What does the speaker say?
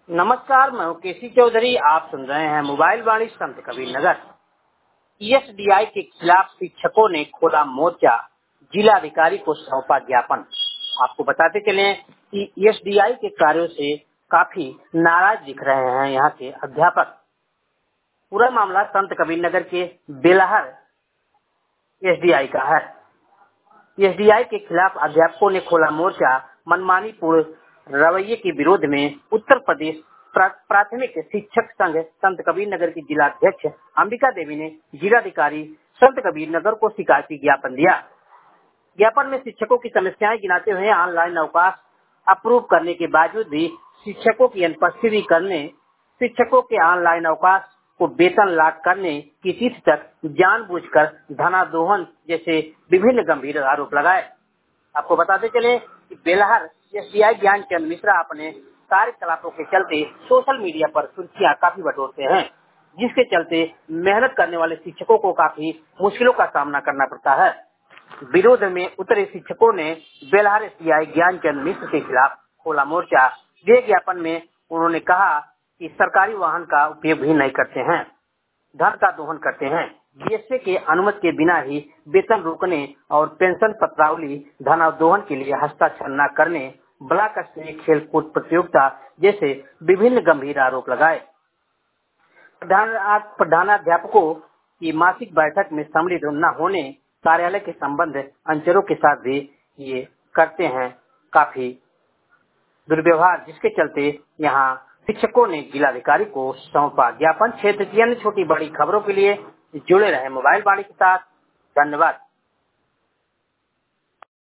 नमस्कार, मैं हूं केसी चौधरी। आप सुन रहे हैं मोबाइल वाणी संत कबीर नगर। ईएसडीआई के खिलाफ शिक्षकों ने खोला मोर्चा, जिलाधिकारी को सौंपा ज्ञापन। आपको बताते चले कि ईएसडीआई के कार्यों से काफी नाराज दिख रहे हैं यहाँ के अध्यापक। पूरा मामला संत कबीर नगर के बेलहर एसडीआई का है। एसडीआई के खिलाफ अध्यापकों ने खोला मोर्चा। मनमानी पूर्ण रवैये के विरोध में उत्तर प्रदेश प्राथमिक शिक्षक संघ संत कबीर नगर की जिलाध्यक्ष अंबिका देवी ने जिलाधिकारी संत कबीर नगर को शिकायती ज्ञापन दिया। ज्ञापन में शिक्षकों की समस्याएं गिनाते हुए ऑनलाइन अवकाश अप्रूव करने के बावजूद भी शिक्षकों की अनुपस्थिति करने, शिक्षकों के ऑनलाइन अवकाश को वेतन लाभ करने की तिथि तक जानबूझकर धनादोहन जैसे विभिन्न गंभीर आरोप लगाए। आपको बताते चले कि बेलहर एसडीआई ज्ञानचंद मिश्रा अपने कार्यकलापों के चलते सोशल मीडिया पर सुर्खियां काफी बटोरते हैं, जिसके चलते मेहनत करने वाले शिक्षकों को काफी मुश्किलों का सामना करना पड़ता है। विरोध में उतरे शिक्षकों ने बेलहर एसडीआई ज्ञानचंद मिश्र के खिलाफ खोला मोर्चा। दिए ज्ञापन में उन्होंने कहा कि सरकारी वाहन का उपयोग भी नहीं करते हैं, धन का दोहन करते हैं, बीएसए के अनुमति के बिना ही वेतन रोकने और पेंशन पत्रावली धनादोहन के लिए हस्ताक्षर न करने, ब्लॉक स्तरीय खेलकूद प्रतियोगिता जैसे विभिन्न गंभीर आरोप लगाए। प्रधानाध्यापकों की मासिक बैठक में सम्मिलित न होने, कार्यालय के संबंध अंचलों के साथ भी ये करते हैं काफी दुर्व्यवहार, जिसके चलते यहाँ शिक्षकों ने जिलाधिकारी को सौंपा ज्ञापन। क्षेत्र की अन्य छोटी बड़ी खबरों के लिए जुड़े रहे मोबाइल वाणी के साथ। धन्यवाद।